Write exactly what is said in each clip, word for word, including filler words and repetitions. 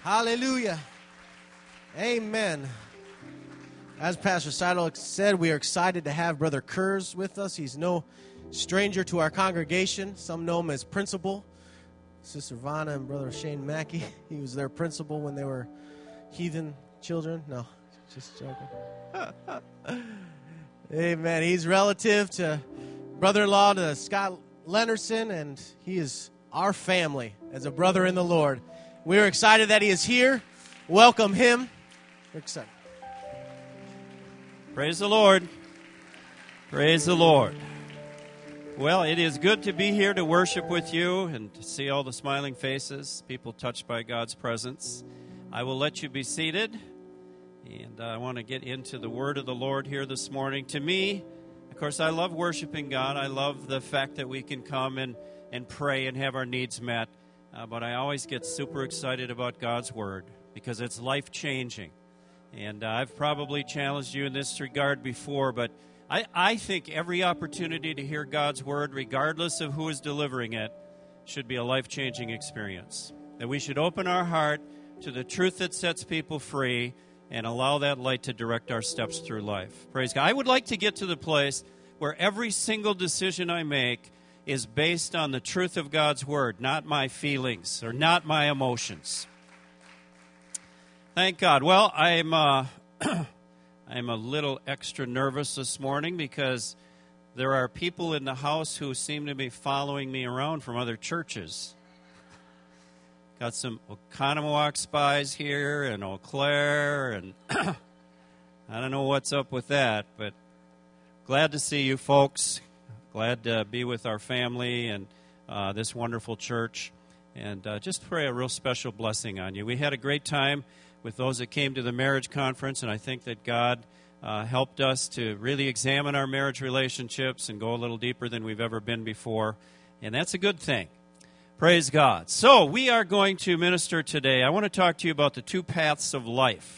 Hallelujah. Amen. As Pastor Seidel said, we are excited to have Brother Kurz with us. He's no stranger to our congregation. Some know him as principal. Sister Vanna and Brother Shane Mackey, he was their principal when they were heathen children. No, just joking. Amen. He's relative to brother-in-law to Scott Lennerson, and he is our family as a brother in the Lord. We're excited that he is here. Welcome him. We're excited. Praise the Lord. Praise the Lord. Well, it is good to be here to worship with you and to see all the smiling faces, people touched by God's presence. I will let you be seated, and I want to get into the word of the Lord here this morning. To me, of course, I love worshiping God. I love the fact that we can come and, and pray and have our needs met. Uh, but I always get super excited about God's Word because it's life-changing. And uh, I've probably challenged you in this regard before, but I, I think every opportunity to hear God's Word, regardless of who is delivering it, should be a life-changing experience. That we should open our heart to the truth that sets people free and allow that light to direct our steps through life. Praise God. I would like to get to the place where every single decision I make is based on the truth of God's Word, not my feelings or not my emotions. Thank God. Well, I'm uh, I'm a little extra nervous this morning because there are people in the house who seem to be following me around from other churches. Got some Oconomowoc spies here and Eau Claire, and I don't know what's up with that, but glad to see you folks. Glad to be with our family and uh, this wonderful church. And uh, just pray a real special blessing on you. We had a great time with those that came to the marriage conference, and I think that God uh, helped us to really examine our marriage relationships and go a little deeper than we've ever been before. And that's a good thing. Praise God. So we are going to minister today. I want to talk to you about the two paths of life.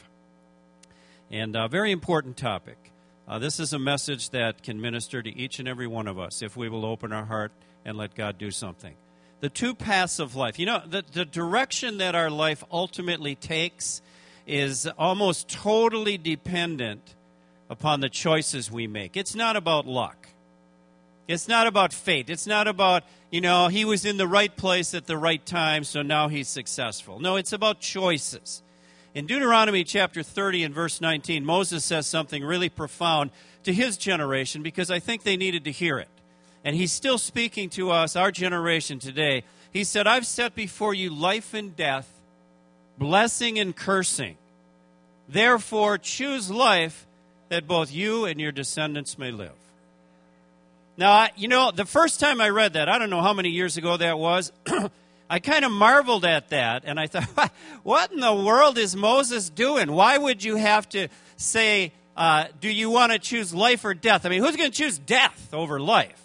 And a very important topic. Uh, this is a message that can minister to each and every one of us if we will open our heart and let God do something. The two paths of life. You know, the, the direction that our life ultimately takes is almost totally dependent upon the choices we make. It's not about luck. It's not about fate. It's not about, you know, he was in the right place at the right time, so now he's successful. No, it's about choices. In Deuteronomy chapter thirty and verse nineteen, Moses says something really profound to his generation because I think they needed to hear it. And he's still speaking to us, our generation today. He said, I've set before you life and death, blessing and cursing. Therefore, choose life that both you and your descendants may live. Now, I, you know, the first time I read that, I don't know how many years ago that was, I kind of marveled at that, and I thought, what in the world is Moses doing? Why would you have to say, uh, do you want to choose life or death? I mean, who's going to choose death over life?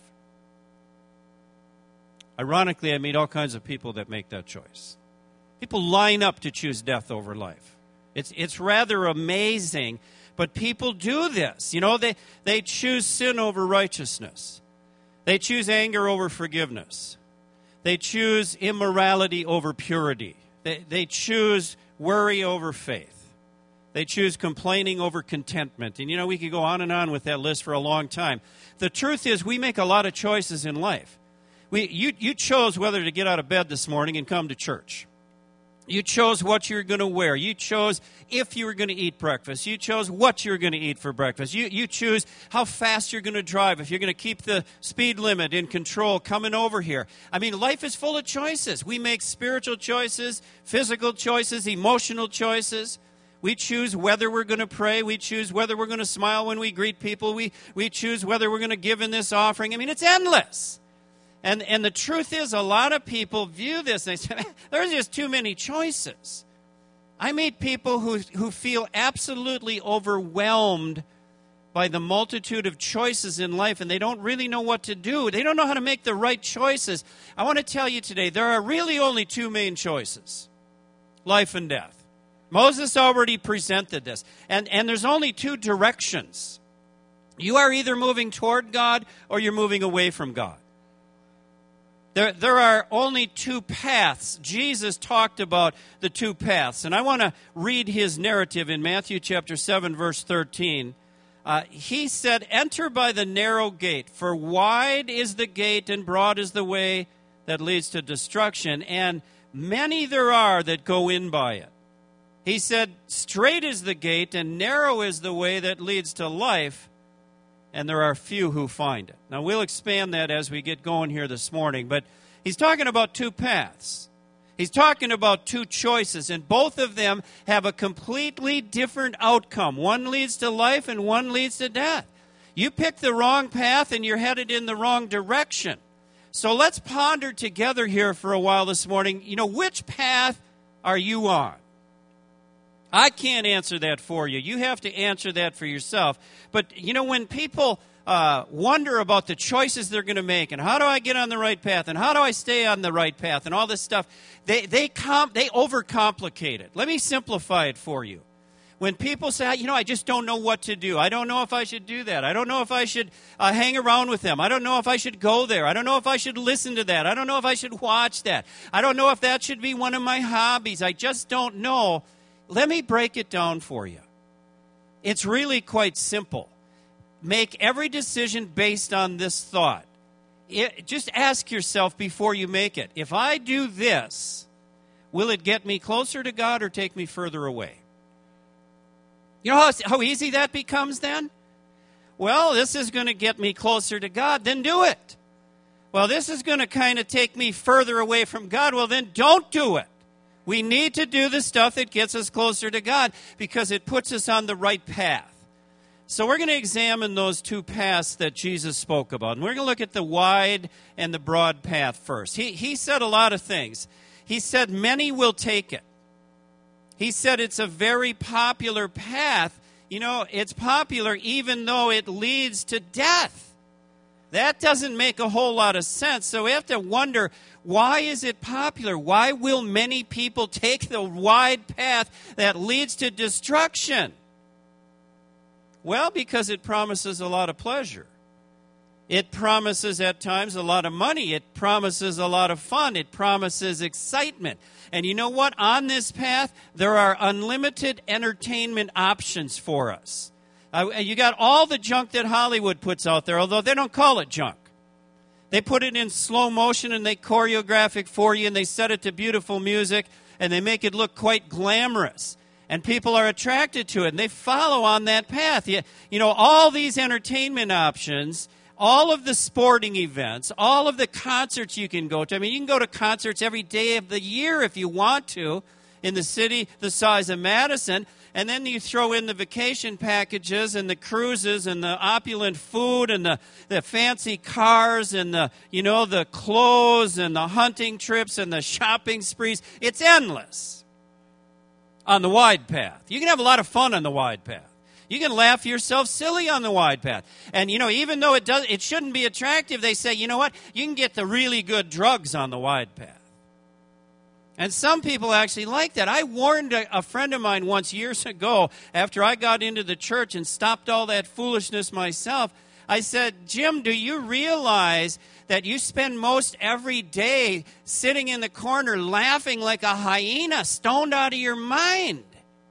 Ironically, I meet all kinds of people that make that choice. People line up to choose death over life. It's it's rather amazing, but people do this. You know, they, they choose sin over righteousness. They choose anger over forgiveness. They choose immorality over purity. They, they choose worry over faith. They choose complaining over contentment. And, you know, we could go on and on with that list for a long time. The truth is we make a lot of choices in life. We, you, you chose whether to get out of bed this morning and come to church. You chose what you're going to wear. You chose if you were going to eat breakfast. You chose what you were going to eat for breakfast. You, you choose how fast you're going to drive, if you're going to keep the speed limit in control coming over here. I mean, life is full of choices. We make spiritual choices, physical choices, emotional choices. We choose whether we're going to pray. We choose whether we're going to smile when we greet people. We, we choose whether we're going to give in this offering. I mean, it's endless. And and the truth is, a lot of people view this and they say, there's just too many choices. I meet people who, who feel absolutely overwhelmed by the multitude of choices in life, and they don't really know what to do. They don't know how to make the right choices. I want to tell you today, there are really only two main choices, life and death. Moses already presented this. And, and there's only two directions. You are either moving toward God or you're moving away from God. There, there are only two paths. Jesus talked about the two paths. And I want to read his narrative in Matthew chapter seven, verse thirteen. Uh, he said, "Enter by the narrow gate, for wide is the gate and broad is the way that leads to destruction, and many there are that go in by it." He said, "Straight is the gate and narrow is the way that leads to life, and there are few who find it." Now, we'll expand that as we get going here this morning, but he's talking about two paths. He's talking about two choices, and both of them have a completely different outcome. One leads to life and one leads to death. You pick the wrong path and you're headed in the wrong direction. So let's ponder together here for a while this morning, you know, which path are you on? I can't answer that for you. You have to answer that for yourself. But, you know, when people uh, wonder about the choices they're going to make and how do I get on the right path and how do I stay on the right path and all this stuff, they they com- they overcomplicate it. Let me simplify it for you. When people say, you know, I just don't know what to do. I don't know if I should do that. I don't know if I should uh, hang around with them. I don't know if I should go there. I don't know if I should listen to that. I don't know if I should watch that. I don't know if that should be one of my hobbies. I just don't know. Let me break it down for you. It's really quite simple. Make every decision based on this thought. It, just ask yourself before you make it, if I do this, will it get me closer to God or take me further away? You know how, how easy that becomes then? Well, this is going to get me closer to God, then do it. Well, this is going to kind of take me further away from God, well, then don't do it. We need to do the stuff that gets us closer to God because it puts us on the right path. So we're going to examine those two paths that Jesus spoke about. And we're going to look at the wide and the broad path first. He, he said a lot of things. He said many will take it. He said it's a very popular path. You know, it's popular even though it leads to death. That doesn't make a whole lot of sense. So we have to wonder, why is it popular? Why will many people take the wide path that leads to destruction? Well, because it promises a lot of pleasure. It promises at times a lot of money. It promises a lot of fun. It promises excitement. And you know what? On this path, there are unlimited entertainment options for us. Uh, you got all the junk that Hollywood puts out there, although they don't call it junk. They put it in slow motion and they choreograph it for you and they set it to beautiful music and they make it look quite glamorous. And people are attracted to it and they follow on that path. You, you know, all these entertainment options, all of the sporting events, all of the concerts you can go to. I mean, you can go to concerts every day of the year if you want to in the city the size of Madison. And then you throw in the vacation packages and the cruises and the opulent food and the, the fancy cars and the, you know, the clothes and the hunting trips and the shopping sprees. It's endless on the wide path. You can have a lot of fun on the wide path. You can laugh yourself silly on the wide path. And, you know, even though it does, it shouldn't be attractive, they say, you know what? You can get the really good drugs on the wide path. And some people actually like that. I warned a, a friend of mine once years ago after I got into the church and stopped all that foolishness myself. I said, Jim, do you realize that you spend most every day sitting in the corner laughing like a hyena, stoned out of your mind?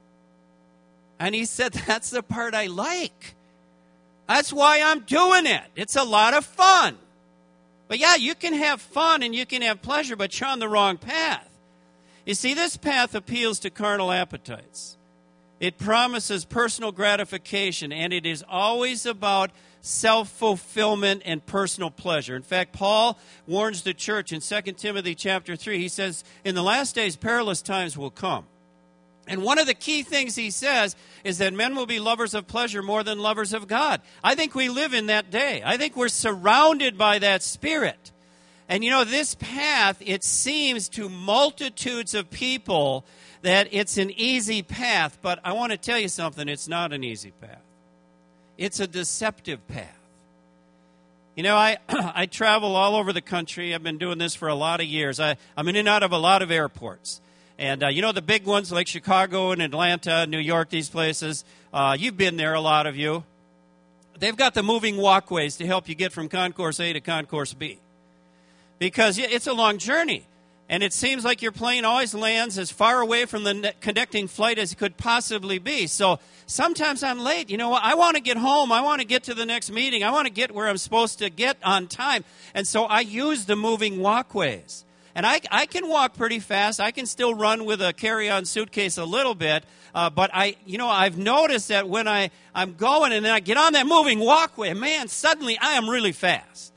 And he said, that's the part I like. That's why I'm doing it. It's a lot of fun. But yeah, you can have fun and you can have pleasure, but you're on the wrong path. You see, this path appeals to carnal appetites. It promises personal gratification, and it is always about self-fulfillment and personal pleasure. In fact, Paul warns the church in Second Timothy chapter three. He says, in the last days, perilous times will come. And one of the key things he says is that men will be lovers of pleasure more than lovers of God. I think we live in that day. I think we're surrounded by that spirit. And you know, this path, it seems to multitudes of people that it's an easy path, but I want to tell you something, it's not an easy path. It's a deceptive path. You know, I I travel all over the country. I've been doing this for a lot of years. I, I'm in and out of a lot of airports. And, uh, you know, the big ones like Chicago and Atlanta, New York, these places, uh, you've been there, a lot of you. They've got the moving walkways to help you get from Concourse A to Concourse B. because it's a long journey. And it seems like your plane always lands as far away from the connecting flight as it could possibly be. So sometimes I'm late. You know what? I want to get home. I want to get to the next meeting. I want to get where I'm supposed to get on time. And so I use the moving walkways. And I, I can walk pretty fast. I can still run with a carry-on suitcase a little bit. Uh, but I, you know, I've noticed that when I, I'm going and then I get on that moving walkway, man, suddenly I am really fast.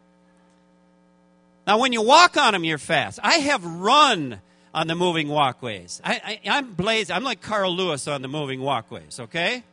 Now, when you walk on them, you're fast. I have run on the moving walkways. I, I, I'm blazed. I'm like Carl Lewis on the moving walkways, okay?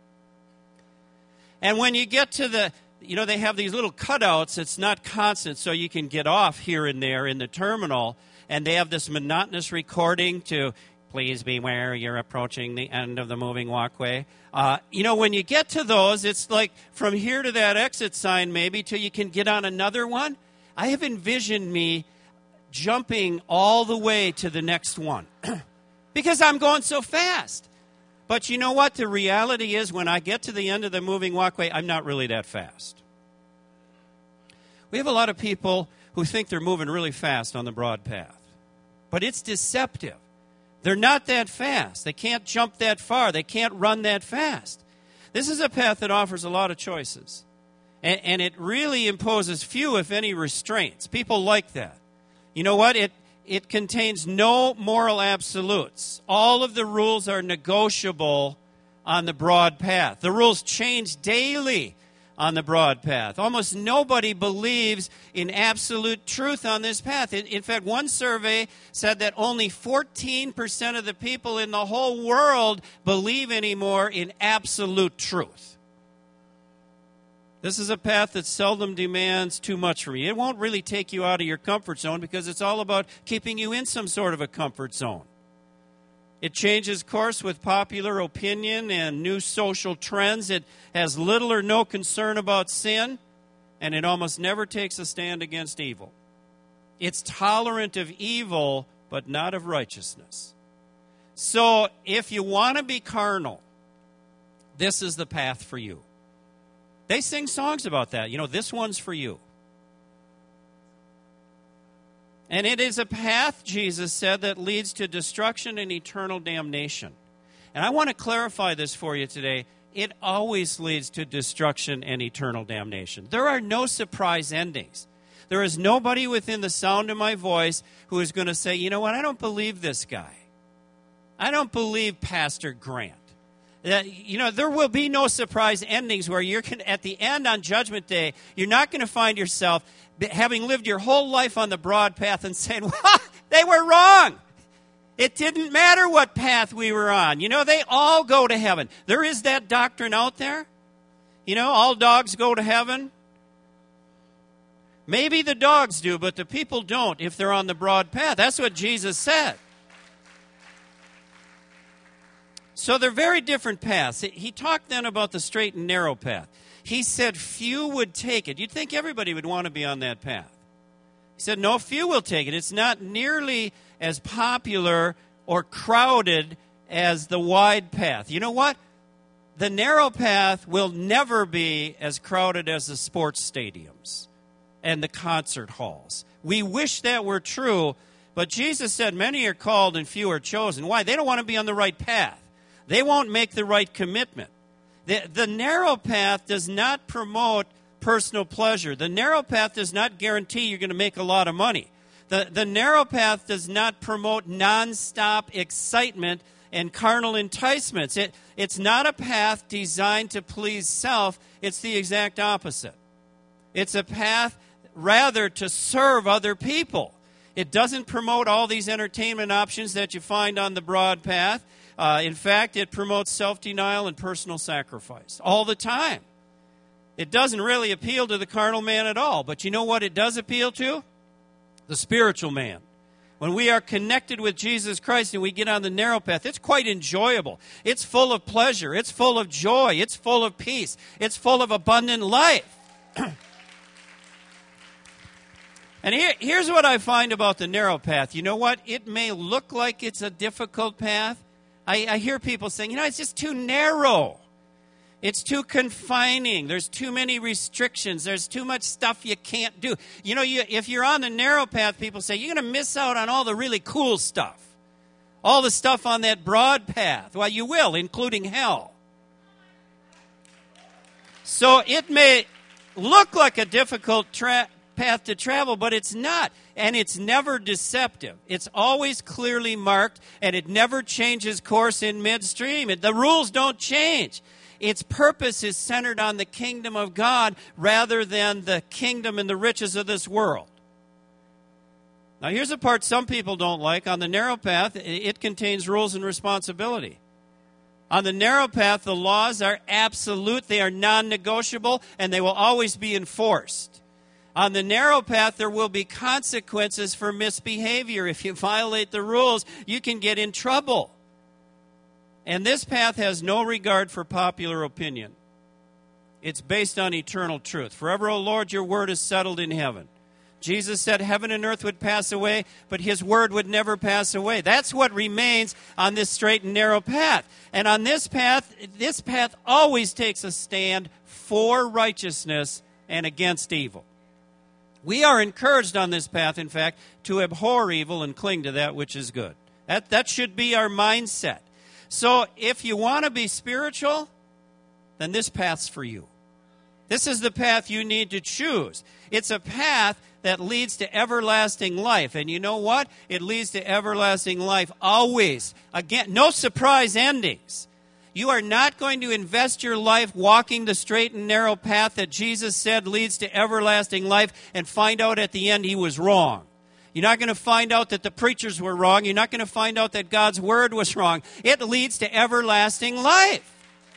And when you get to the, you know, they have these little cutouts. It's not constant, so you can get off here and there in the terminal. And they have this monotonous recording to, please beware, you're approaching the end of the moving walkway. Uh, you know, when you get to those, it's like from here to that exit sign maybe till you can get on another one. I have envisioned me jumping all the way to the next one because I'm going so fast. But you know what? The reality is when I get to the end of the moving walkway, I'm not really that fast. We have a lot of people who think they're moving really fast on the broad path, but it's deceptive. They're not that fast. They can't jump that far. They can't run that fast. This is a path that offers a lot of choices. And, and it really imposes few, if any, restraints. People like that. You know what? It, it contains no moral absolutes. All of the rules are negotiable on the broad path. The rules change daily on the broad path. Almost nobody believes in absolute truth on this path. In, in fact, one survey said that only fourteen percent of the people in the whole world believe anymore in absolute truth. This is a path that seldom demands too much from you. It won't really take you out of your comfort zone because it's all about keeping you in some sort of a comfort zone. It changes course with popular opinion and new social trends. It has little or no concern about sin, and it almost never takes a stand against evil. It's tolerant of evil, but not of righteousness. So if you want to be carnal, this is the path for you. They sing songs about that. You know, this one's for you. And it is a path, Jesus said, that leads to destruction and eternal damnation. And I want to clarify this for you today. It always leads to destruction and eternal damnation. There are no surprise endings. There is nobody within the sound of my voice who is going to say, you know what, I don't believe this guy. I don't believe Pastor Grant. Uh, you know, there will be no surprise endings where you're con- at the end on Judgment Day, you're not going to find yourself having lived your whole life on the broad path and saying, well, they were wrong. It didn't matter what path we were on. You know, they all go to heaven. There is that doctrine out there. You know, all dogs go to heaven. Maybe the dogs do, but the people don't if they're on the broad path. That's what Jesus said. So they're very different paths. He talked then about the straight and narrow path. He said few would take it. You'd think everybody would want to be on that path. He said, no, few will take it. It's not nearly as popular or crowded as the wide path. You know what? The narrow path will never be as crowded as the sports stadiums and the concert halls. We wish that were true, but Jesus said many are called and few are chosen. Why? They don't want to be on the right path. They won't make the right commitment. The, the narrow path does not promote personal pleasure. The narrow path does not guarantee you're going to make a lot of money. The, the narrow path does not promote nonstop excitement and carnal enticements. It, it's not a path designed to please self. It's the exact opposite. It's a path rather to serve other people. It doesn't promote all these entertainment options that you find on the broad path. Uh, in fact, it promotes self-denial and personal sacrifice all the time. It doesn't really appeal to the carnal man at all. But you know what it does appeal to? The spiritual man. When we are connected with Jesus Christ and we get on the narrow path, it's quite enjoyable. It's full of pleasure. It's full of joy. It's full of peace. It's full of abundant life. And here, here's what I find about the narrow path. You know what? It may look like it's a difficult path. I, I hear people saying, you know, it's just too narrow. It's too confining. There's too many restrictions. There's too much stuff you can't do. You know, you, if you're on the narrow path, people say, you're going to miss out on all the really cool stuff. All the stuff on that broad path. Well, you will, including hell. So it may look like a difficult tra- path to travel, but it's not. And it's never deceptive. It's always clearly marked, and it never changes course in midstream. It, the rules don't change. Its purpose is centered on the kingdom of God rather than the kingdom and the riches of this world. Now, here's the part some people don't like. On the narrow path, it contains rules and responsibility. On the narrow path, the laws are absolute, they are non-negotiable, and they will always be enforced. On the narrow path, there will be consequences for misbehavior. If you violate the rules, you can get in trouble. And this path has no regard for popular opinion. It's based on eternal truth. Forever, O Lord, your word is settled in heaven. Jesus said heaven and earth would pass away, but his word would never pass away. That's what remains on this straight and narrow path. And on this path, this path always takes a stand for righteousness and against evil. We are encouraged on this path, in fact, to abhor evil and cling to that which is good. That, that should be our mindset. So if you want to be spiritual, then this path's for you. This is the path you need to choose. It's a path that leads to everlasting life. And you know what? It leads to everlasting life always. Again, no surprise endings. You are not going to invest your life walking the straight and narrow path that Jesus said leads to everlasting life and find out at the end he was wrong. You're not going to find out that the preachers were wrong. You're not going to find out that God's word was wrong. It leads to everlasting life.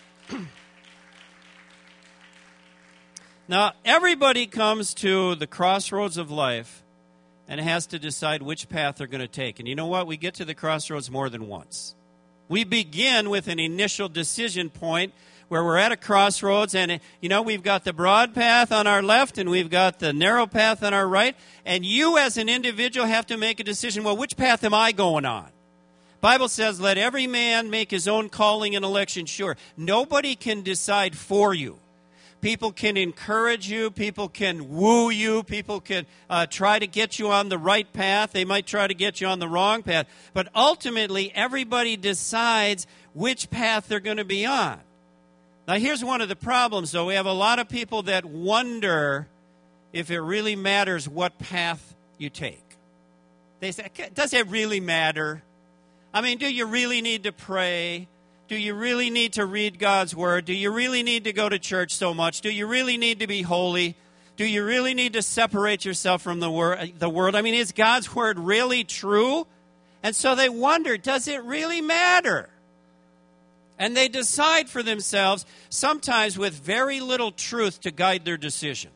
Now, everybody comes to the crossroads of life and has to decide which path they're going to take. And you know what? We get to the crossroads more than once. We begin with an initial decision point where we're at a crossroads, and, you know, we've got the broad path on our left, and we've got the narrow path on our right, and you as an individual have to make a decision, well, which path am I going on? Bible says, let every man make his own calling and election sure. Nobody can decide for you. People can encourage you. People can woo you. People can uh, try to get you on the right path. They might try to get you on the wrong path. But ultimately, everybody decides which path they're going to be on. Now, here's one of the problems, though. We have a lot of people that wonder if it really matters what path you take. They say, does it really matter? I mean, do you really need to pray? Do you really need to read God's word? Do you really need to go to church so much? Do you really need to be holy? Do you really need to separate yourself from the, wor- the world? I mean, is God's word really true? And so they wonder, does it really matter? And they decide for themselves, sometimes with very little truth to guide their decision.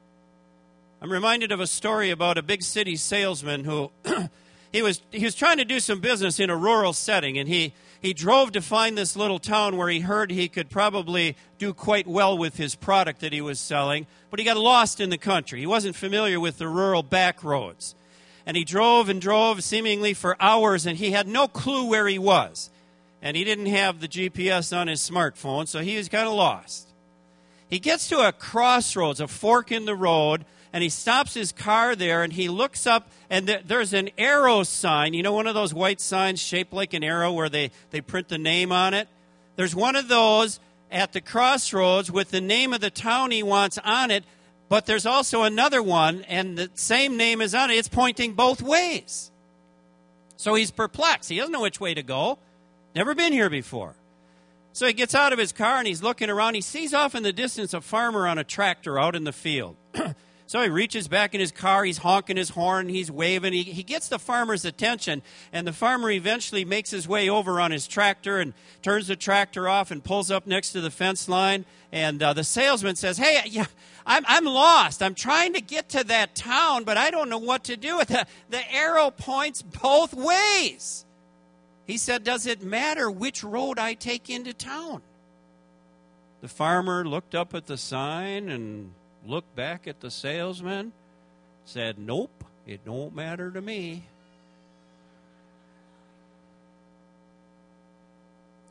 I'm reminded of a story about a big city salesman who he was he was trying to do some business in a rural setting, and he, he drove to find this little town where he heard he could probably do quite well with his product that he was selling, but he got lost in the country. He wasn't familiar with the rural back roads. And he drove and drove seemingly for hours, and he had no clue where he was. And he didn't have the G P S on his smartphone, so he was kind of lost. He gets to a crossroads, a fork in the road, and he stops his car there, and he looks up, and th- there's an arrow sign. You know, one of those white signs shaped like an arrow where they, they print the name on it? There's one of those at the crossroads with the name of the town he wants on it, but there's also another one, and the same name is on it. It's pointing both ways. So he's perplexed. He doesn't know which way to go. Never been here before. So he gets out of his car and he's looking around. He sees off in the distance a farmer on a tractor out in the field. So he reaches back in his car. He's honking his horn. He's waving. He, he gets the farmer's attention. And the farmer eventually makes his way over on his tractor and turns the tractor off and pulls up next to the fence line. And uh, the salesman says, hey, yeah, I'm, I'm lost. I'm trying to get to that town, but I don't know what to do with it. The arrow points both ways. He said, does it matter which road I take into town? The farmer looked up at the sign and looked back at the salesman, said, nope, it don't matter to me.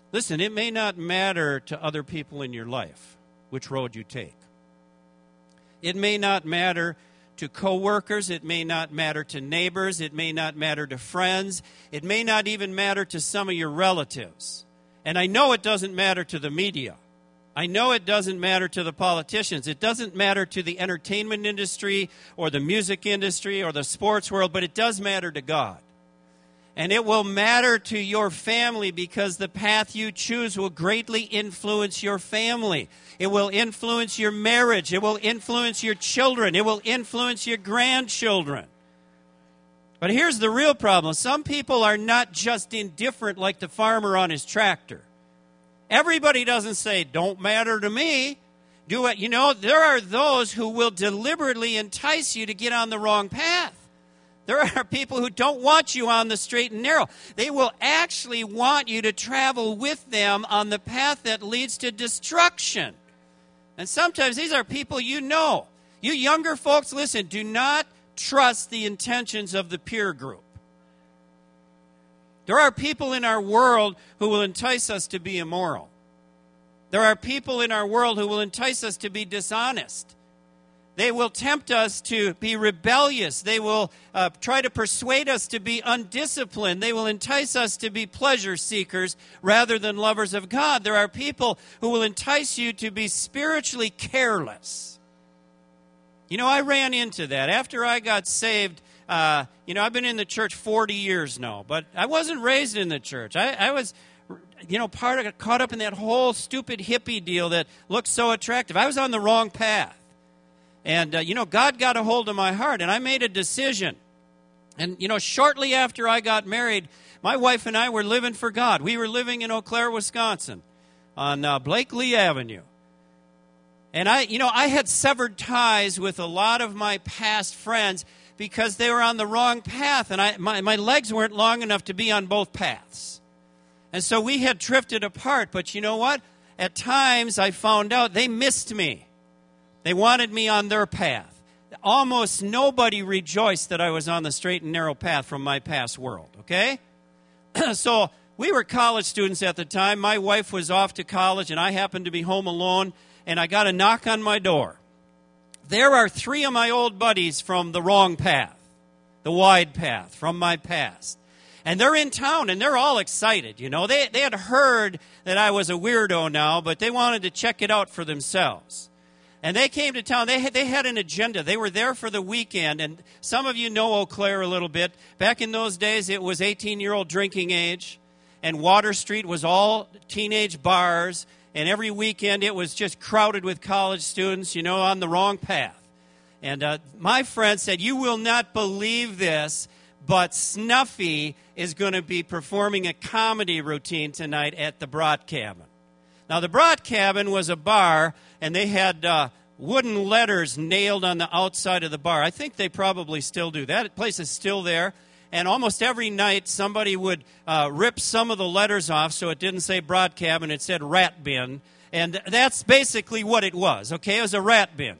Listen, it may not matter to other people in your life which road you take. It may not matter to coworkers. It may not matter to neighbors. It may not matter to friends. It may not even matter to some of your relatives. And I know it doesn't matter to the media. I know it doesn't matter to the politicians. It doesn't matter to the entertainment industry or the music industry or the sports world, but it does matter to God. And it will matter to your family because the path you choose will greatly influence your family. It will influence your marriage. It will influence your children. It will influence your grandchildren. But here's the real problem. Some people are not just indifferent like the farmer on his tractor. Everybody doesn't say, don't matter to me. Do it. You know, there are those who will deliberately entice you to get on the wrong path. There are people who don't want you on the straight and narrow. They will actually want you to travel with them on the path that leads to destruction. And sometimes these are people you know. You younger folks, listen, do not trust the intentions of the peer group. There are people in our world who will entice us to be immoral. There are people in our world who will entice us to be dishonest. They will tempt us to be rebellious. They will uh, try to persuade us to be undisciplined. They will entice us to be pleasure seekers rather than lovers of God. There are people who will entice you to be spiritually careless. You know, I ran into that. After I got saved, uh, you know, I've been in the church forty years now, but I wasn't raised in the church. I, I was, you know, part of caught up in that whole stupid hippie deal that looked so attractive. I was on the wrong path. And, uh, you know, God got a hold of my heart, and I made a decision. And, you know, shortly after I got married, my wife and I were living for God. We were living in Eau Claire, Wisconsin, on uh, Blakely Avenue. And, I, you know, I had severed ties with a lot of my past friends because they were on the wrong path, and I, my, my legs weren't long enough to be on both paths. And so we had drifted apart. But you know what? At times I found out they missed me. They wanted me on their path. Almost nobody rejoiced that I was on the straight and narrow path from my past world, okay? So we were college students at the time. My wife was off to college, and I happened to be home alone, and I got a knock on my door. There are three of my old buddies from the wrong path, the wide path, from my past. And they're in town, and they're all excited, you know. They, they had heard that I was a weirdo now, but they wanted to check it out for themselves. And they came to town. They had, they had an agenda. They were there for the weekend. And some of you know Eau Claire a little bit. Back in those days, it was eighteen-year-old drinking age. And Water Street was all teenage bars. And every weekend, it was just crowded with college students, you know, on the wrong path. And uh, my friend said, you will not believe this, but Snuffy is going to be performing a comedy routine tonight at the Brat Cabin. Now, the Brat Cabin was a bar, and they had uh, wooden letters nailed on the outside of the bar. I think they probably still do. That place is still there. And almost every night, somebody would uh, rip some of the letters off so it didn't say Brat Cabin, it said Rat Bin. And that's basically what it was, okay? It was a rat bin.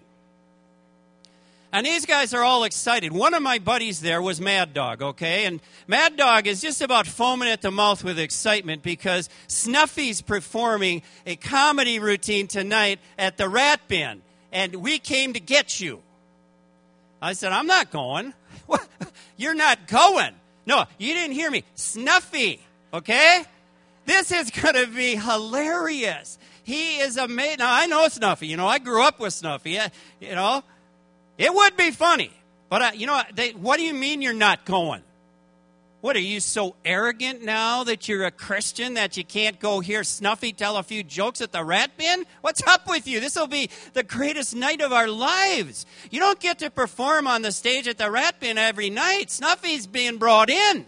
And these guys are all excited. One of my buddies there was Mad Dog, okay? And Mad Dog is just about foaming at the mouth with excitement because Snuffy's performing a comedy routine tonight at the Rat Bin. And we came to get you. I said, I'm not going. What? You're not going. No, you didn't hear me. Snuffy, okay? This is going to be hilarious. He is amazing. Now, I know Snuffy. You know, I grew up with Snuffy. You know, it would be funny. But, uh, you know, they, what do you mean you're not going? What, are you so arrogant now that you're a Christian that you can't go hear Snuffy tell a few jokes at the Rat Bin? What's up with you? This will be the greatest night of our lives. You don't get to perform on the stage at the Rat Bin every night. Snuffy's being brought in.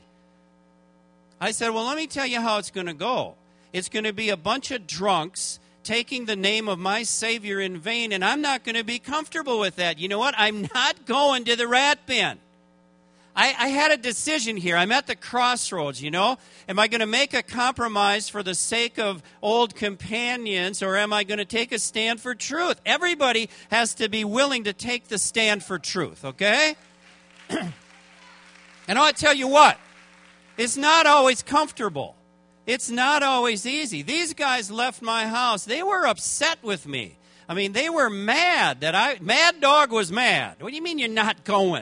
I said, well, let me tell you how it's going to go. It's going to be a bunch of drunks taking the name of my Savior in vain, and I'm not going to be comfortable with that. You know what? I'm not going to the Rat Bin. I, I had a decision here. I'm at the crossroads, you know. Am I going to make a compromise for the sake of old companions, or am I going to take a stand for truth? Everybody has to be willing to take the stand for truth, okay? And I'll tell you what, it's not always comfortable. It's not always easy. These guys left my house. They were upset with me. I mean, they were mad that I, Mad Dog was mad. What do you mean you're not going?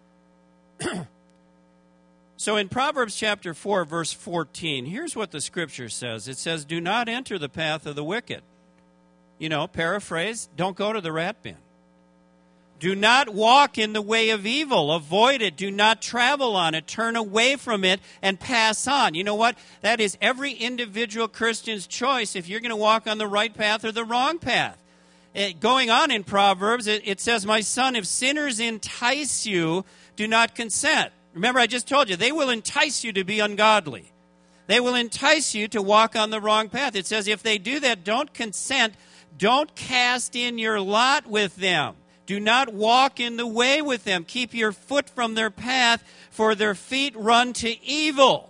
So in Proverbs chapter four, verse fourteen, here's what the scripture says. It says, do not enter the path of the wicked. You know, paraphrase, don't go to the rat bin. Do not walk in the way of evil. Avoid it. Do not travel on it. Turn away from it and pass on. You know what? That is every individual Christian's choice if you're going to walk on the right path or the wrong path. It, going on in Proverbs, it, it says, my son, if sinners entice you, do not consent. Remember, I just told you, they will entice you to be ungodly. They will entice you to walk on the wrong path. It says, if they do that, don't consent. Don't cast in your lot with them. Do not walk in the way with them. Keep your foot from their path, for their feet run to evil.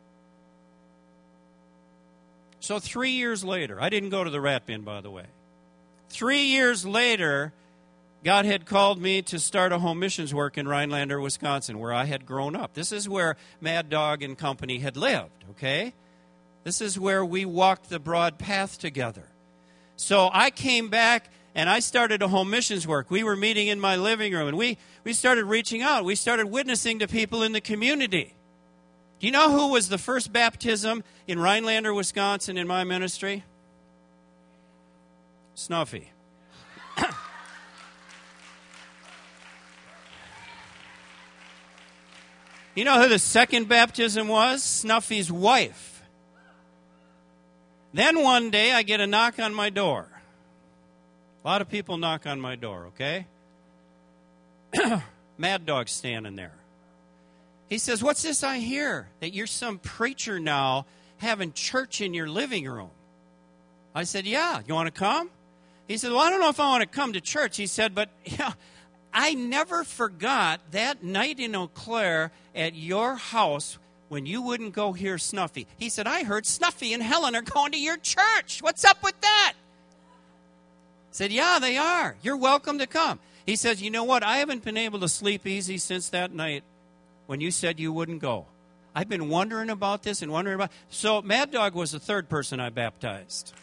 So three years later, I didn't go to the rat bin, by the way. Three years later, God had called me to start a home missions work in Rhinelander, Wisconsin, where I had grown up. This is where Mad Dog and company had lived, okay? This is where we walked the broad path together. So I came back and I started a home missions work. We were meeting in my living room, and we, we started reaching out. We started witnessing to people in the community. Do you know who was the first baptism in Rhinelander, Wisconsin in my ministry? Snuffy. You know who the second baptism was? Snuffy's wife. Then one day I get a knock on my door. A lot of people knock on my door, okay? Mad Dog's standing there. He says, what's this I hear? That you're some preacher now having church in your living room. I said, yeah, you want to come? He said, well, I don't know if I want to come to church. He said, but yeah, I never forgot that night in Eau Claire at your house when you wouldn't go hear Snuffy. He said, I heard Snuffy and Helen are going to your church. What's up with that? I said, yeah, they are. You're welcome to come. He says, you know what? I haven't been able to sleep easy since that night when you said you wouldn't go. I've been wondering about this and wondering about it. So Mad Dog was the third person I baptized.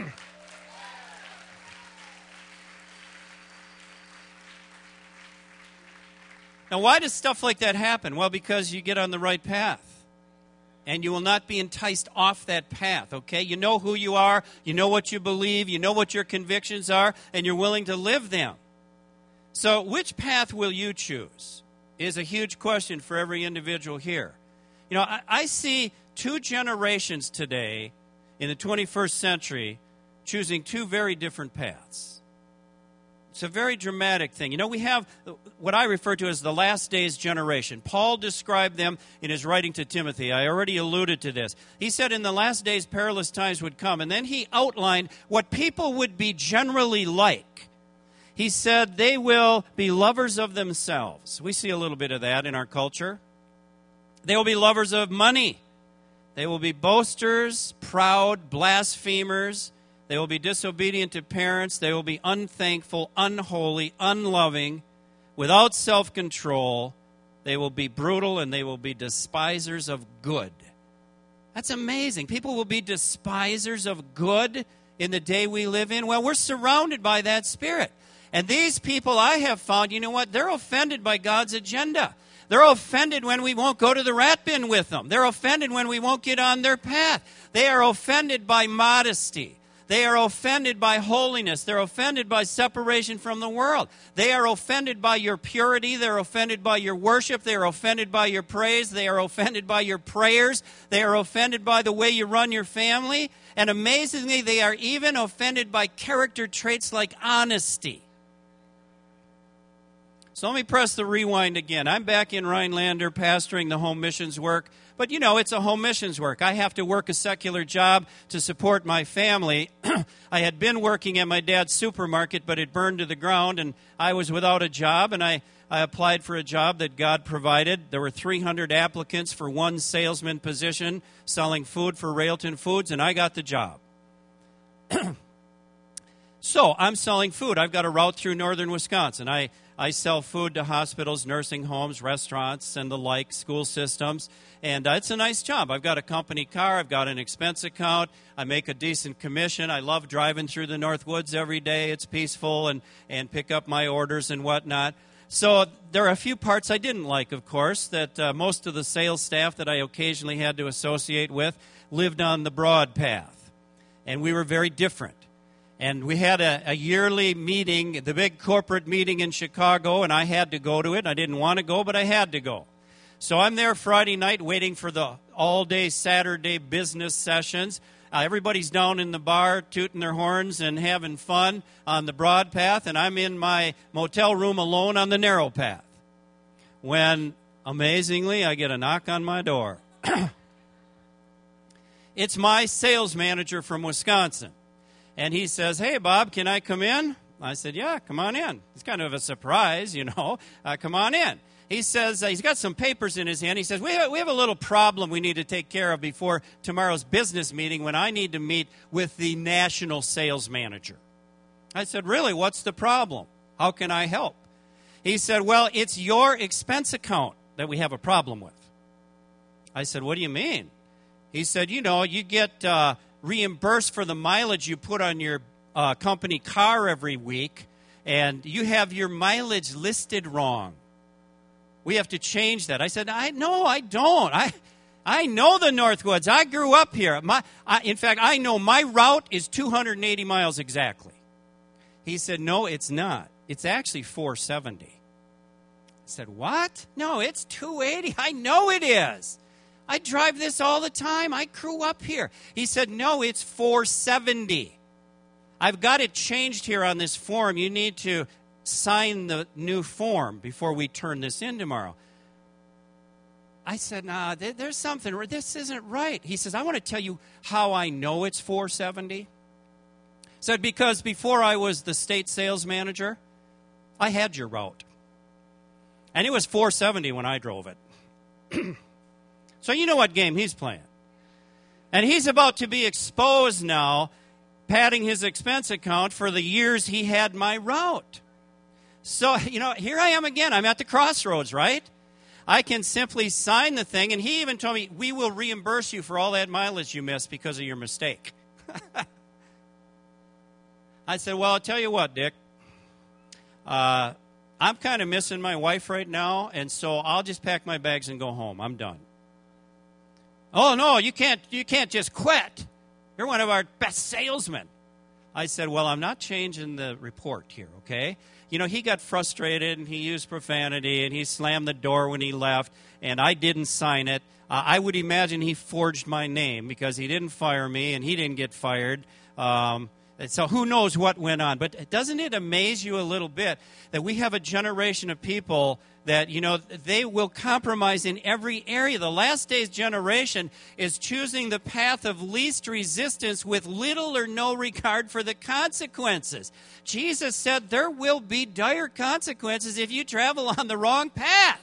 Now, why does stuff like that happen? Well, because you get on the right path. And you will not be enticed off that path, okay? You know who you are, you know what you believe, you know what your convictions are, and you're willing to live them. So which path will you choose is a huge question for every individual here. You know, I, I see two generations today in the twenty-first century choosing two very different paths. It's a very dramatic thing. You know, we have what I refer to as the last days generation. Paul described them in his writing to Timothy. I already alluded to this. He said in the last days perilous times would come, and then he outlined what people would be generally like. He said they will be lovers of themselves. We see a little bit of that in our culture. They will be lovers of money. They will be boasters, proud, blasphemers. They will be disobedient to parents. They will be unthankful, unholy, unloving, without self-control. They will be brutal, and they will be despisers of good. That's amazing. People will be despisers of good in the day we live in. Well, we're surrounded by that spirit. And these people I have found, you know what? They're offended by God's agenda. They're offended when we won't go to the rat bin with them. They're offended when we won't get on their path. They are offended by modesty. They are offended by holiness. They're offended by separation from the world. They are offended by your purity. They're offended by your worship. They are offended by your praise. They are offended by your prayers. They are offended by the way you run your family. And amazingly, they are even offended by character traits like honesty. So let me press the rewind again. I'm back in Rhinelander pastoring the home missions work. But, you know, it's a home missions work. I have to work a secular job to support my family. I had been working at my dad's supermarket, but it burned to the ground, and I was without a job, and I, I applied for a job that God provided. There were three hundred applicants for one salesman position selling food for Railton Foods, and I got the job. So I'm selling food. I've got a route through northern Wisconsin. I, I sell food to hospitals, nursing homes, restaurants, and the like, school systems. And uh, it's a nice job. I've got a company car. I've got an expense account. I make a decent commission. I love driving through the North Woods every day. It's peaceful, and, and pick up my orders and whatnot. So there are a few parts I didn't like, of course, that uh, most of the sales staff that I occasionally had to associate with lived on the broad path. And we were very different. And we had a, a yearly meeting, the big corporate meeting in Chicago, and I had to go to it. I didn't want to go, but I had to go. So I'm there Friday night waiting for the all-day Saturday business sessions. Uh, everybody's down in the bar tooting their horns and having fun on the broad path, and I'm in my motel room alone on the narrow path. When, amazingly, I get a knock on my door. It's my sales manager from Wisconsin. And he says, "Hey, Bob, can I come in?" I said, "Yeah, come on in." It's kind of a surprise, you know. Uh, come on in. He says, uh, he's got some papers in his hand. He says, we have, we have a little problem we need to take care of before tomorrow's business meeting when I need to meet with the national sales manager. I said, "Really, what's the problem? How can I help?" He said, "Well, it's your expense account that we have a problem with." I said, "What do you mean?" He said, "You know, you get... Uh, reimbursed for the mileage you put on your uh, company car every week, and you have your mileage listed wrong. We have to change that." I said, "I no, I don't. I I know the Northwoods. I grew up here. My, I, in fact, I know my route is two hundred eighty miles exactly." He said, "No, it's not. It's actually four seventy. I said, "What? No, it's two eighty. I know it is. I drive this all the time. I grew up here." He said, "No, it's four seventy. I've got it changed here on this form. You need to sign the new form before we turn this in tomorrow." I said, "Nah, there's something. This isn't right." He says, "I want to tell you how I know it's four seventy. Said, "Because before I was the state sales manager, I had your route. And it was four seventy when I drove it." So you know what game he's playing. And he's about to be exposed now, padding his expense account for the years he had my route. So, you know, here I am again. I'm at the crossroads, right? I can simply sign the thing, and he even told me, "We will reimburse you for all that mileage you missed because of your mistake." I said, "Well, I'll tell you what, Dick. Uh, I'm kind of missing my wife right now, and so I'll just pack my bags and go home. I'm done." "Oh, no, you can't, you can't just quit. You're one of our best salesmen." I said, "Well, I'm not changing the report here, okay?" You know, he got frustrated, and he used profanity, and he slammed the door when he left, and I didn't sign it. Uh, I would imagine he forged my name because he didn't fire me, and he didn't get fired. Um, so who knows what went on. But doesn't it amaze you a little bit that we have a generation of people that, you know, they will compromise in every area. The last days generation is choosing the path of least resistance with little or no regard for the consequences. Jesus said there will be dire consequences if you travel on the wrong path.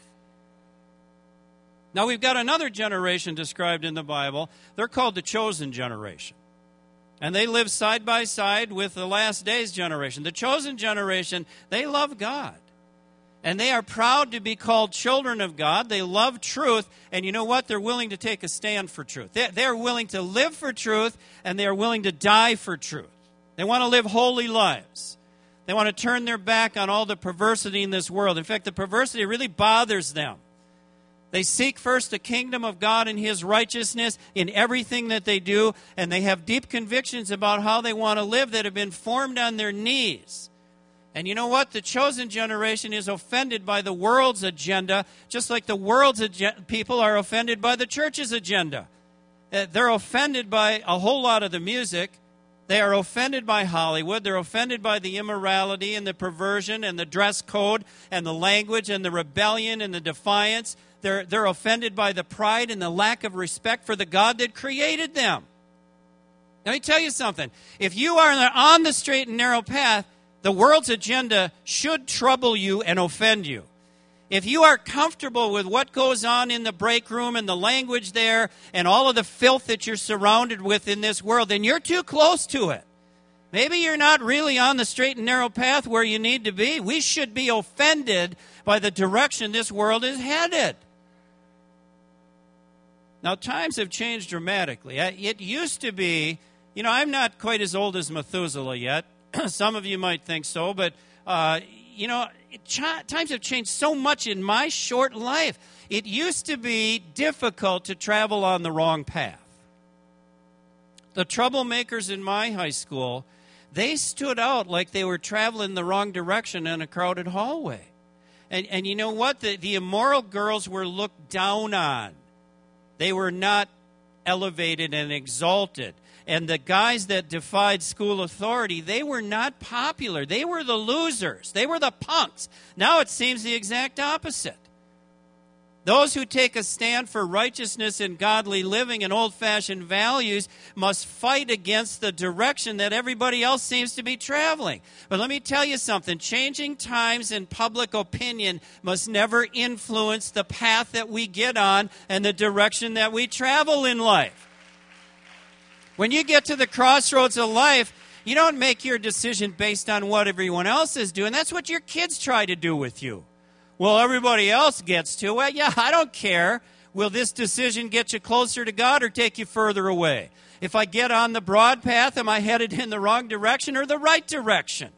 Now, we've got another generation described in the Bible. They're called the chosen generation. And they live side by side with the last days generation. The chosen generation, they love God. And they are proud to be called children of God. They love truth. And you know what? They're willing to take a stand for truth. They're willing to live for truth, and they are willing to die for truth. They want to live holy lives. They want to turn their back on all the perversity in this world. In fact, the perversity really bothers them. They seek first the kingdom of God and His righteousness in everything that they do, and they have deep convictions about how they want to live that have been formed on their knees. And you know what? The chosen generation is offended by the world's agenda, just like the world's ag- people are offended by the church's agenda. Uh, they're offended by a whole lot of the music. They are offended by Hollywood. They're offended by the immorality and the perversion and the dress code and the language and the rebellion and the defiance. They're, they're offended by the pride and the lack of respect for the God that created them. Let me tell you something. If you are on the straight and narrow path, the world's agenda should trouble you and offend you. If you are comfortable with what goes on in the break room and the language there and all of the filth that you're surrounded with in this world, then you're too close to it. Maybe you're not really on the straight and narrow path where you need to be. We should be offended by the direction this world is headed. Now, times have changed dramatically. It used to be, you know, I'm not quite as old as Methuselah yet. Some of you might think so, but, uh, you know, it, ch- times have changed so much in my short life. It used to be difficult to travel on the wrong path. The troublemakers in my high school, they stood out like they were traveling the wrong direction in a crowded hallway. And, and you know what? The, the immoral girls were looked down on. They were not elevated and exalted. And the guys that defied school authority, they were not popular. They were the losers. They were the punks. Now it seems the exact opposite. Those who take a stand for righteousness and godly living and old-fashioned values must fight against the direction that everybody else seems to be traveling. But let me tell you something. Changing times and public opinion must never influence the path that we get on and the direction that we travel in life. When you get to the crossroads of life, you don't make your decision based on what everyone else is doing. That's what your kids try to do with you. Well, everybody else gets to. Well, yeah, I don't care. Will this decision get you closer to God or take you further away? If I get on the broad path, am I headed in the wrong direction or the right direction?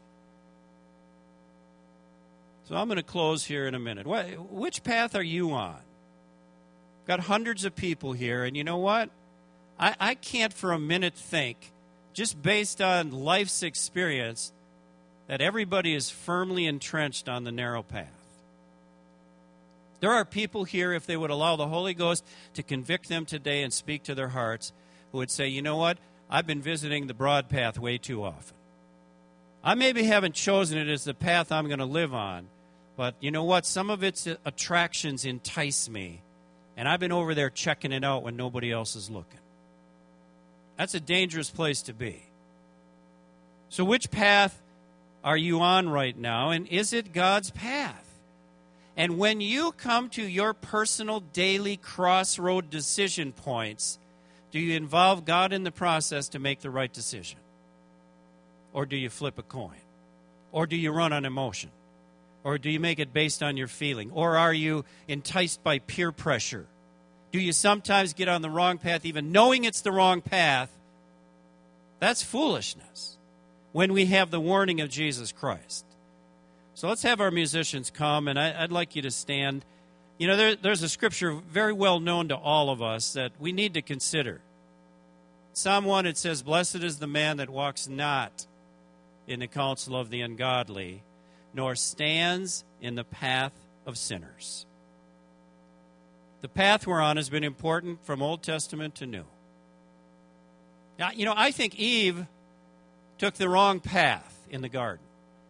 So I'm going to close here in a minute. What, which path are you on? Got hundreds of people here, and you know what? I, I can't for a minute think, just based on life's experience, that everybody is firmly entrenched on the narrow path. There are people here, if they would allow the Holy Ghost to convict them today and speak to their hearts, who would say, you know what, I've been visiting the broad path way too often. I maybe haven't chosen it as the path I'm going to live on, but you know what, some of its attractions entice me, and I've been over there checking it out when nobody else is looking. That's a dangerous place to be. So which path are you on right now, and is it God's path? And when you come to your personal daily crossroad decision points, do you involve God in the process to make the right decision? Or do you flip a coin? Or do you run on emotion? Or do you make it based on your feeling? Or are you enticed by peer pressure? Do you sometimes get on the wrong path even knowing it's the wrong path? That's foolishness when we have the warning of Jesus Christ. So let's have our musicians come, and I, I'd like you to stand. You know, there, there's a scripture very well known to all of us that we need to consider. Psalm one, it says, "Blessed is the man that walks not in the counsel of the ungodly, nor stands in the path of sinners." The path we're on has been important from Old Testament to New. Now, you know, I think Eve took the wrong path in the garden.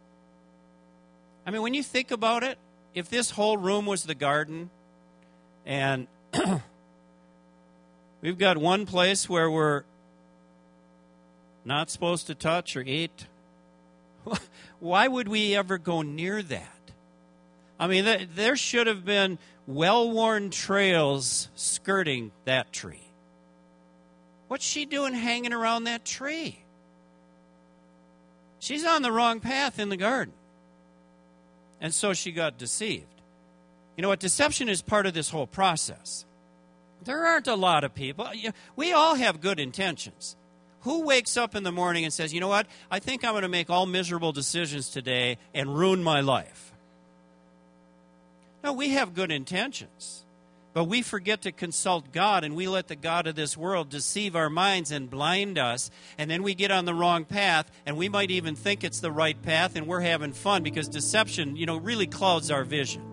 I mean, when you think about it, if this whole room was the garden, and we've got one place where we're not supposed to touch or eat, why would we ever go near that? I mean, there should have been well-worn trails skirting that tree. What's she doing hanging around that tree? She's on the wrong path in the garden. And so she got deceived. You know what? Deception is part of this whole process. There aren't a lot of people. We all have good intentions. Who wakes up in the morning and says, you know what? I think I'm going to make all miserable decisions today and ruin my life. No, we have good intentions. But we forget to consult God, and we let the God of this world deceive our minds and blind us, and then we get on the wrong path, and we might even think it's the right path, and we're having fun because deception, you know, really clouds our vision.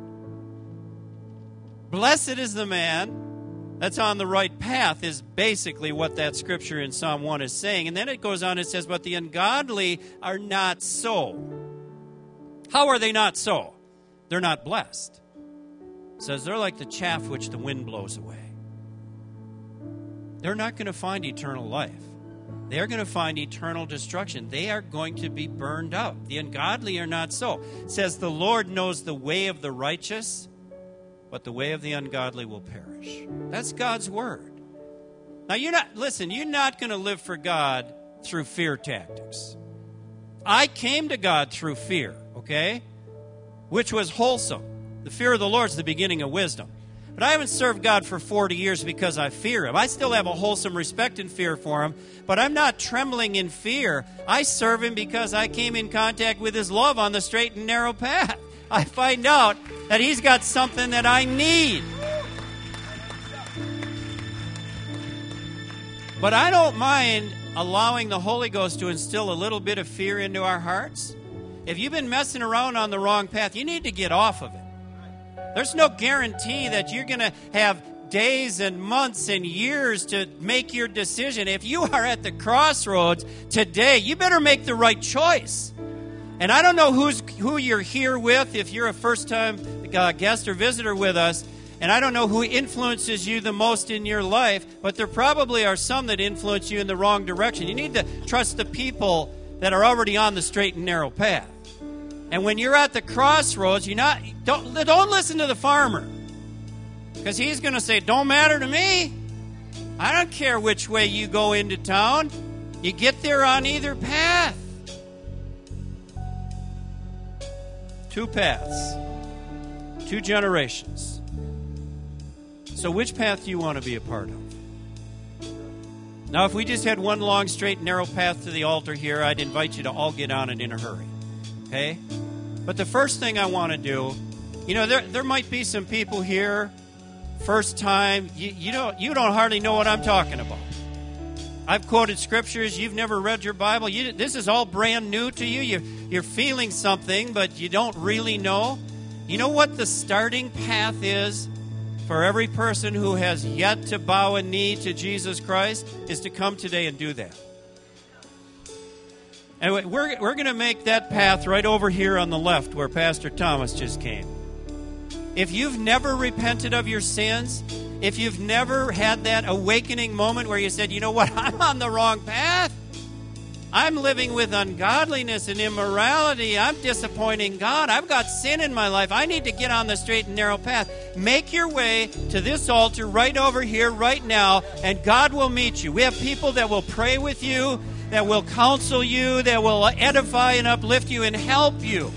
Blessed is the man that's on the right path is basically what that scripture in Psalm one is saying. And then it goes on, it says, but the ungodly are not so. How are they not so? They're not blessed. It says they're like the chaff which the wind blows away. They're not going to find eternal life. They're going to find eternal destruction. They are going to be burned up. The ungodly are not so. It says the Lord knows the way of the righteous, but the way of the ungodly will perish. That's God's word. Now, you're not, listen, you're not going to live for God through fear tactics. I came to God through fear, okay? Which was wholesome. The fear of the Lord is the beginning of wisdom. But I haven't served God for forty years because I fear Him. I still have a wholesome respect and fear for Him, but I'm not trembling in fear. I serve Him because I came in contact with His love on the straight and narrow path. I find out that He's got something that I need. But I don't mind allowing the Holy Ghost to instill a little bit of fear into our hearts. If you've been messing around on the wrong path, you need to get off of it. There's no guarantee that you're going to have days and months and years to make your decision. If you are at the crossroads today, you better make the right choice. And I don't know who's who you're here with, if you're a first-time uh, guest or visitor with us, and I don't know who influences you the most in your life, but there probably are some that influence you in the wrong direction. You need to trust the people that are already on the straight and narrow path. And when you're at the crossroads, you not don't don't listen to the farmer, because he's going to say, "Don't matter to me. I don't care which way you go into town. You get there on either path." Two paths, two generations. So which path do you want to be a part of? Now, if we just had one long, straight, and narrow path to the altar here, I'd invite you to all get on it in a hurry. Okay? But the first thing I want to do, you know, there there might be some people here, first time, you, you don't you don't hardly know what I'm talking about. I've quoted scriptures, you've never read your Bible, you, this is all brand new to you. you. You're feeling something, but you don't really know. You know what the starting path is for every person who has yet to bow a knee to Jesus Christ? Is to come today and do that. And we're, we're going to make that path right over here on the left where Pastor Thomas just came. If you've never repented of your sins, if you've never had that awakening moment where you said, you know what, I'm on the wrong path. I'm living with ungodliness and immorality. I'm disappointing God. I've got sin in my life. I need to get on the straight and narrow path. Make your way to this altar right over here, right now, and God will meet you. We have people that will pray with you, that will counsel you, that will edify and uplift you and help you.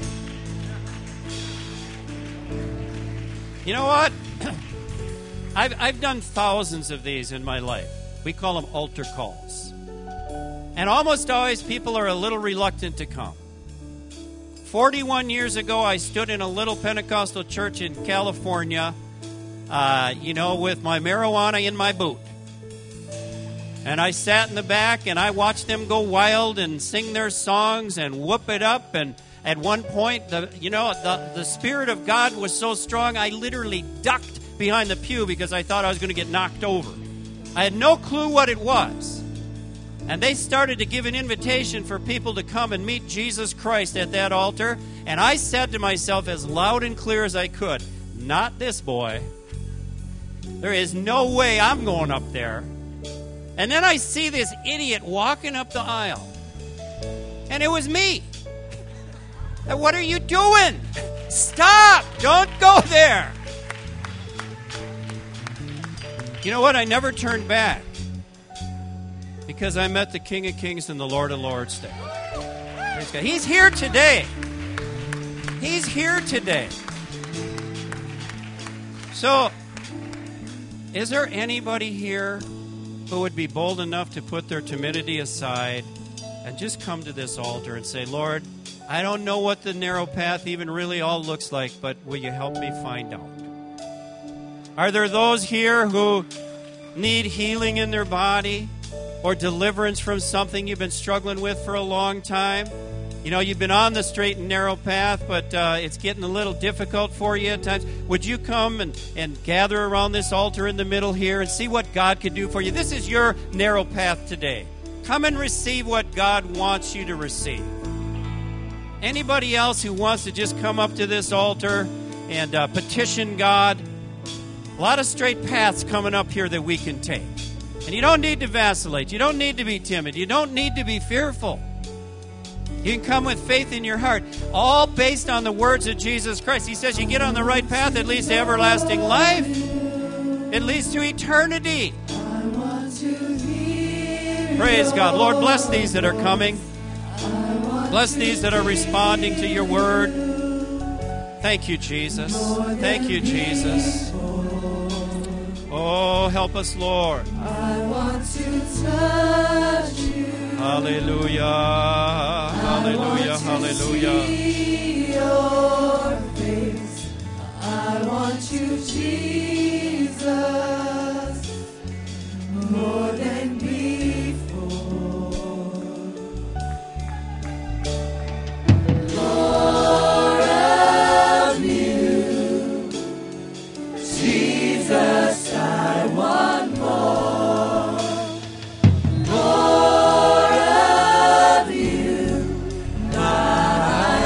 You know what? I've, I've done thousands of these in my life. We call them altar calls. And almost always people are a little reluctant to come. forty-one years ago, I stood in a little Pentecostal church in California, uh, you know, with my marijuana in my boot. And I sat in the back and I watched them go wild and sing their songs and whoop it up. And at one point, the you know, the, the Spirit of God was so strong, I literally ducked behind the pew because I thought I was going to get knocked over. I had no clue what it was. And they started to give an invitation for people to come and meet Jesus Christ at that altar. And I said to myself as loud and clear as I could, not this boy. There is no way I'm going up there. And then I see this idiot walking up the aisle. And it was me. And what are you doing? Stop! Don't go there! You know what? I never turned back. Because I met the King of Kings and the Lord of Lords today. He's here today. He's here today. So, is there anybody here who would be bold enough to put their timidity aside and just come to this altar and say, Lord, I don't know what the narrow path even really all looks like, but will you help me find out? Are there those here who need healing in their body? Or deliverance from something you've been struggling with for a long time? You know, you've been on the straight and narrow path, but uh, it's getting a little difficult for you at times. Would you come and, and gather around this altar in the middle here and see what God could do for you? This is your narrow path today. Come and receive what God wants you to receive. Anybody else who wants to just come up to this altar and uh, petition God? A lot of straight paths coming up here that we can take. And you don't need to vacillate. You don't need to be timid. You don't need to be fearful. You can come with faith in your heart, all based on the words of Jesus Christ. He says you get on the right path, it leads to everlasting life. It leads to eternity. Praise God. Lord, bless these that are coming. Bless these that are responding to your word. Thank you, Jesus. Thank you, Jesus. Oh, help us, Lord. I want to touch you. Hallelujah. Hallelujah. Hallelujah. See your face. I want you, Jesus, more than before. More of you, Jesus, I want more. More of you, God, I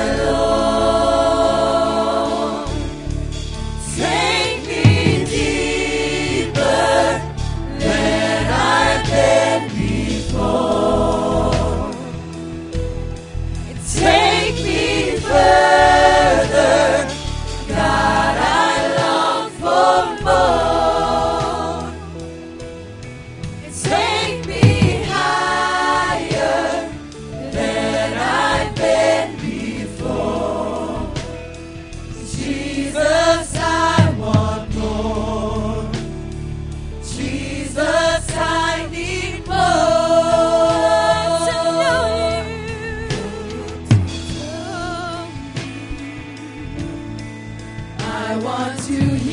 long. Take me deeper than I've been before. Take me further, God, I long for more. Take me higher than I've been before. Jesus, I want more. Jesus, I need more. To know you. I want to hear